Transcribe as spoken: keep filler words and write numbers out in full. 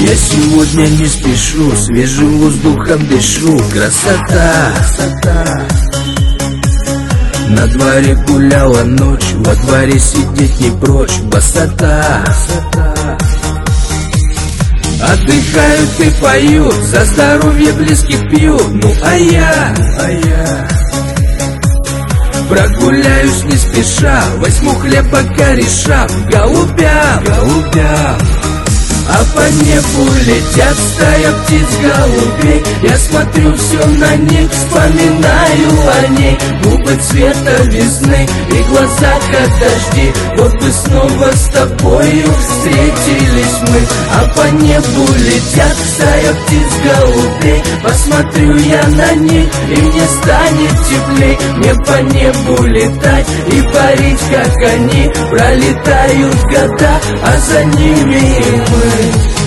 Я сегодня не спешу, свежим воздухом дышу. Красота, красота. На дворе гуляла ночь, во дворе сидеть не прочь. Босота, красота. Отдыхают и поют, за здоровье близких пьют. Ну а я, а я прогуляюсь не спеша, возьму хлеба кореша голубям, голубям. А по небу летят стая птиц голубей. Я смотрю все на них, вспоминаю о ней. Губы цвета весны и глаза как дожди. Вот бы снова с тобою встретились мы. А по небу летят стая птиц голубей. Посмотрю я на них, и мне станет теплей. Мне по небу летать и парить, как они. Пролетают года, а за ними и мы.